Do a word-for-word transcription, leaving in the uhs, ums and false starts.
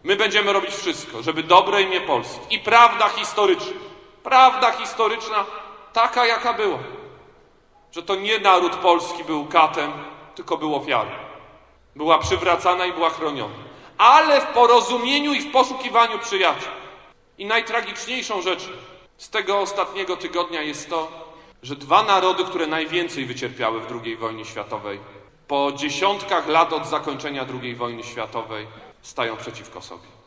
My będziemy robić wszystko, żeby dobre imię Polski i prawda historyczna, prawda historyczna taka, jaka była, że to nie naród polski był katem, tylko był ofiarą. Była przywracana i była chroniona. Ale w porozumieniu i w poszukiwaniu przyjaciół. I najtragiczniejszą rzeczą z tego ostatniego tygodnia jest to, że dwa narody, które najwięcej wycierpiały w drugiej wojnie światowej, po dziesiątkach lat od zakończenia drugiej wojny światowej stają przeciwko sobie.